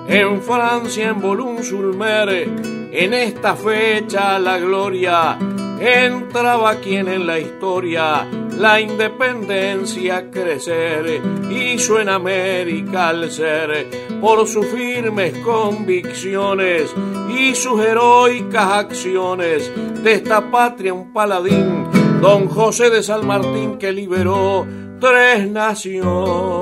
en Francia, en Boulogne-sur-Mer, en esta fecha la gloria entraba quien en la historia la independencia crecer hizo en América al ser por sus firmes convicciones y sus heroicas acciones de esta patria un paladín, don José de San Martín, que liberó 3 naciones.